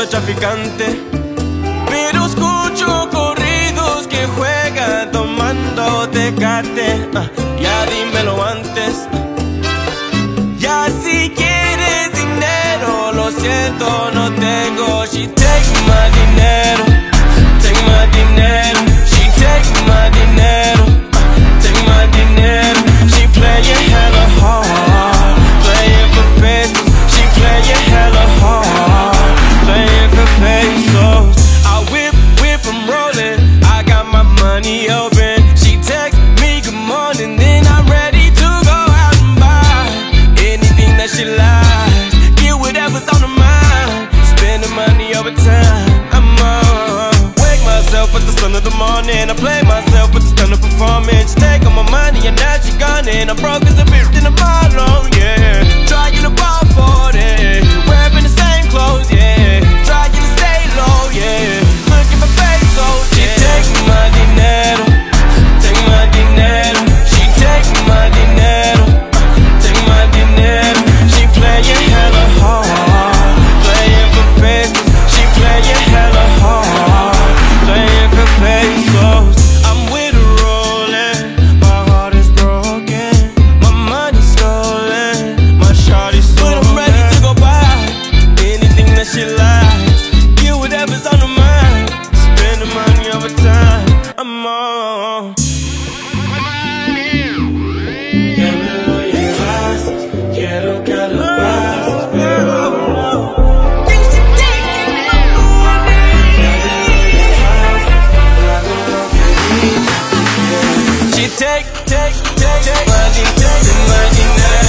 traficante, pero escucho corridos que juega tomando Tecate. Ya dímelo antes. Ya si quieres dinero, lo siento, no tengo. She take my dinero, take my dinero. She take my dinero, take my dinero. She playing hella hard, playing for pesos. She playing hella hard, playing for pesos. I whip, I'm rolling, I got my money open. She text me good morning, then I'm ready to go out and buy anything that she likes. Get whatever's on her mind, spend the money over time. I'm on. Wake myself at the sun of the morning, I play myself with the stunning performance. She take all my money and now she gone, and I'm broke as a bitch in a bottle, yeah. Trying to ball for it, wearing the same clothes, yeah. Trying to stay low, yeah. Looking for pesos, yeah. She take my dinero, take my dinero. She take my dinero, take my dinero. She playing hella hard, playing for pesos. She playing hella hard, playing for pesos. I'm with her rolling, my heart is broken, my money's stolen, my shawty's stolen. But I'm ready to go buy anything that she likes, get whatever's on her mind, spend the money over time. I'm on. Que me lo llevas, quiero que lo pases, pero no. She take my dinero.